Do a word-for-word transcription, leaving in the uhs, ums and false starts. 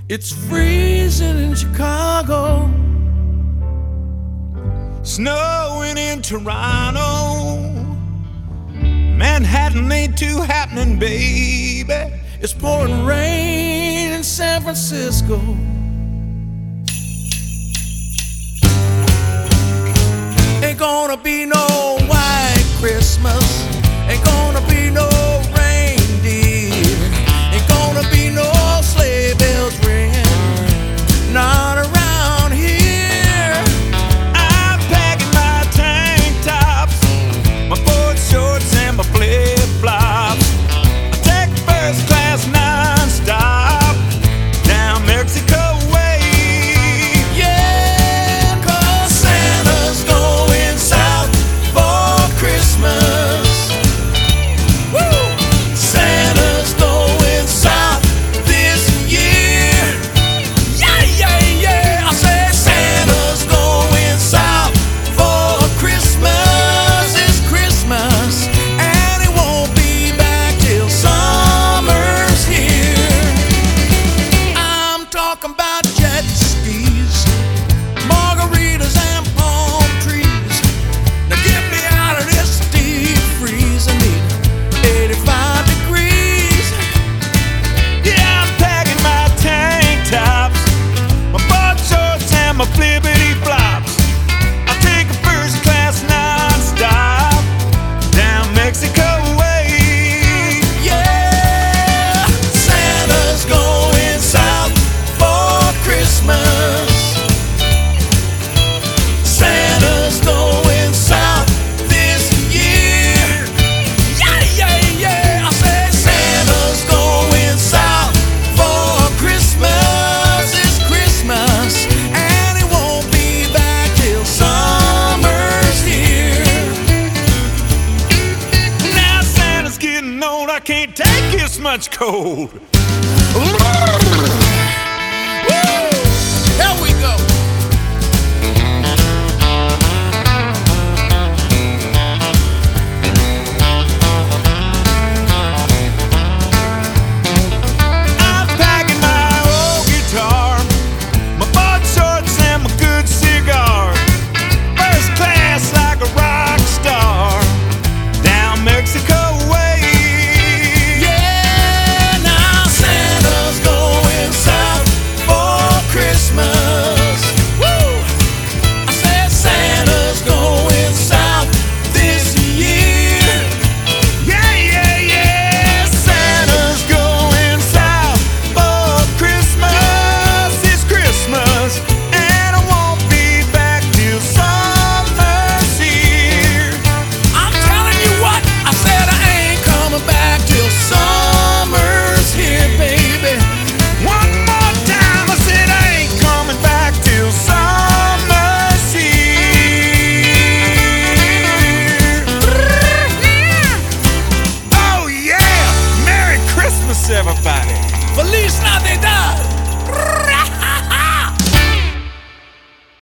It's freezing in Chicago, snowing in Toronto. Manhattan ain't too happening, baby. It's pouring rain in San Francisco. Ain't gonna be no white Christmas. Ain't gonna be no reindeer. Ain't gonna be no sleigh bells ringing. Not around here. I'm packing my tank tops, my board shorts and my flip-flops. I take first class non-stop down Mexico way. Yeah, 'cause Santa's going south for Christmas. Woo! Santa's going south this year. Yeah, yeah, yeah. I said Santa's going south for Christmas. It's Christmas, and he won't be back till summer's here. I'm talking about jet skis, margaritas and palm trees. Now get me out of this deep freeze. I need eighty-five degrees. Yeah, I'm packing my tank tops, my board shorts and my flippity flops. I'll take a first class non-stop down Mexico way. Yeah, Santa's going south for Christmas. Santa's going south this year. Yeah, yeah, yeah. I said Santa's going south for Christmas. It's Christmas, and he won't be back till summer's here. Now Santa's getting old, I can't take this much cold.